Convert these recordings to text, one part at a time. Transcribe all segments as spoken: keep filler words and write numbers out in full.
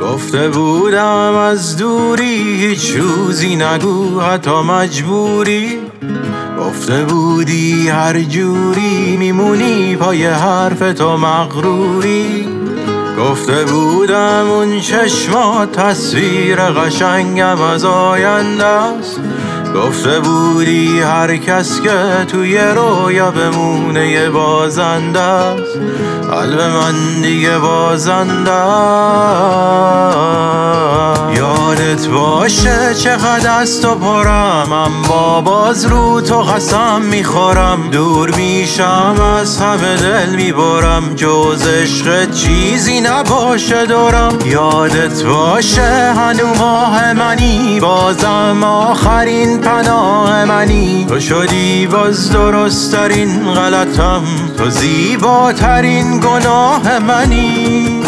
گفته بودم از دوری هیچ روزی نگو حتی مجبوری، گفته بودی هر جوری میمونی پای حرف تو مغروری، گفته بودم اون چشمات تصویر قشنگم از آینده است، گفته بودی هر کس که توی رویا بمونه یه بازنده است، قلب من دیگه بازنده است. یادت باشه چقدر از تو پرم، اما باز رو تو قسم میخورم، دور میشم از همه دل میبرم، جز عشق چیزی نباشه دورم. یادت باشه هنو ماه منی، بازم آخرین پناه منی، تو شدی باز درست ترین غلطم، تو زیباترین گناه منی.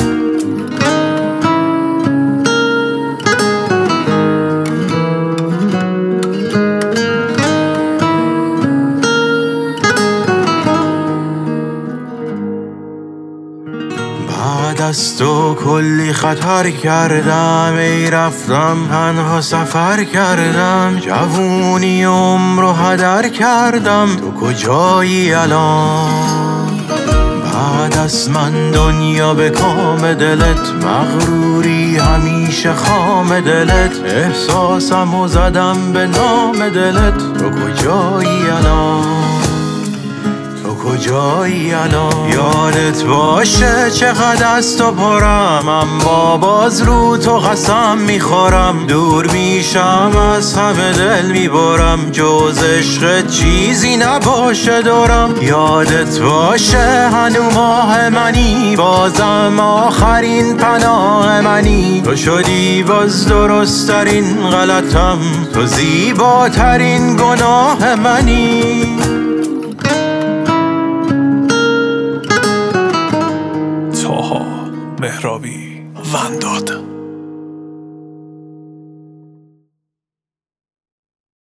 بعد از تو کلی خطر کردم، ای رفتم تنها سفر کردم، جوونی عمر رو هدر کردم، تو کجایی الان؟ بعد از من دنیا به کام دلت، مغروری همیشه خام دلت، احساسم و زدم به نام دلت، تو کجایی الان؟ کجایی الان؟ یادت باشه چقدر از تو پرم، اما باز رو تو قسم میخورم، دور میشم از همه دل میبرم، جز عشق چیزی نباشه دورم. یادت باشه هنو ماه منی، بازم آخرین پناه منی، تو شدی باز درست ترین غلطم، تو زیباترین گناه منی. طاها مهرابی ونداد.